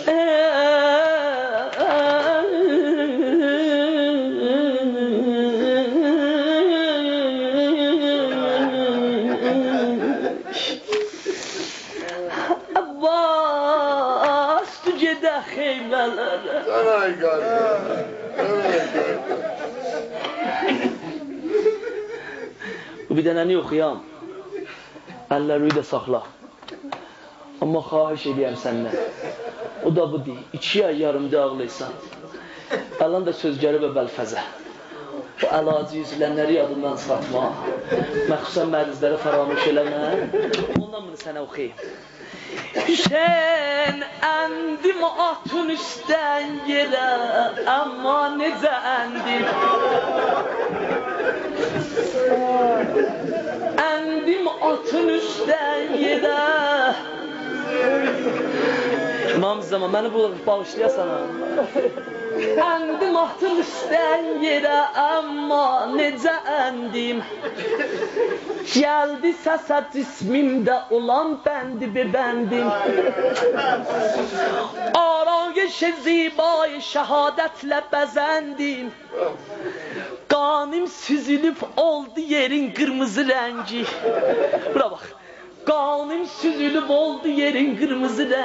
Abbas tu gedə xeymələrə. Canay qardeş. Bu bir dənəni oxuyam. Əlləri də saxla. Amma xahiş edirəm səndən. O da bu deyil. 2 ay yarımda ağlaysan. Əlan da söz gəlib bəlfəzə. O əlacı yüzlənləri yadından çıxartma. Məxsusən mərizləri faramış eləmə. Ondan bunu sənə oxuyayım. Hüseyin endim atın üstten yere, ama nece endim? Endim atın üstten yere. İmam Zaman, beni bu bağışlayasan ha. Endim atın üstten yere, ama nece endim? Geldi səsə cismimdə olan bəndi bəndim. Arayış zibay şəhadətlə bəzəndim. Qanim süzülüb oldu yerin qırmızı rəngi. Bura bax. Qanim süzülüb oldu yerin qırmızı rəngi.